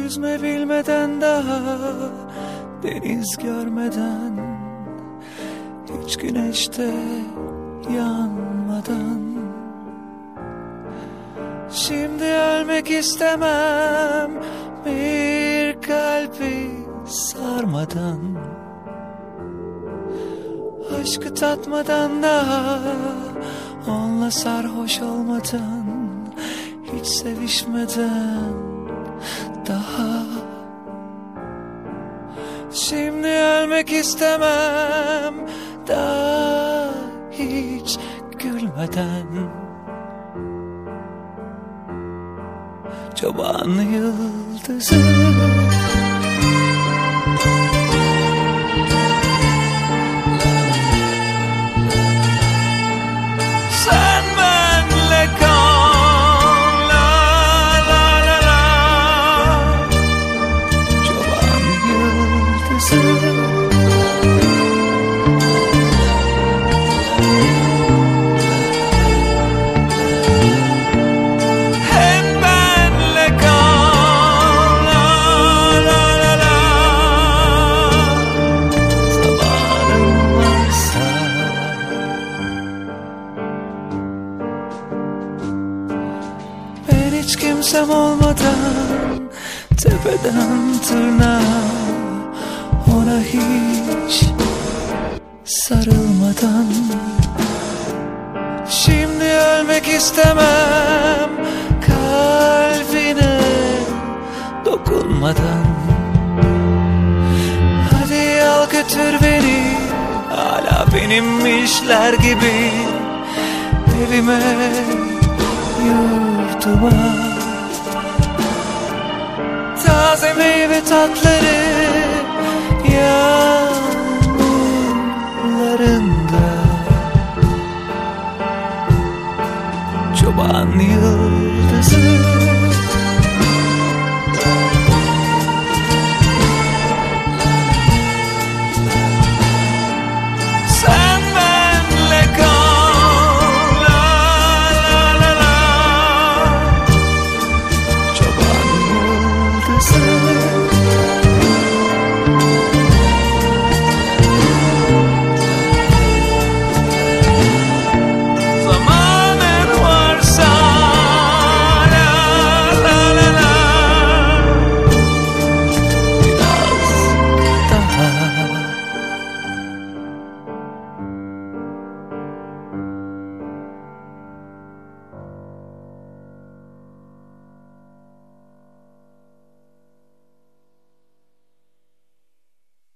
yüzme bilmeden, daha deniz görmeden, hiç güneşte yanmadan. Şimdi ölmek istemem, bir kalbi sarmadan, aşkı tatmadan, daha onunla sarhoş olmadan, hiç sevişmeden daha. Şimdi ölmek istemem, daha hiç gülmeden. Çoban yıldızı, sen benle kal, la la la la. Çoban yıldızı, hiç kimsem olmadan, tepeden tırnağa, ona hiç sarılmadan. Şimdi ölmek istemem, kalbine dokunmadan. Hadi al götür beni, hala benimmişler gibi, evime, yurtuma. Taze meyve tatları yağmurlarında. Çoban yıldızı,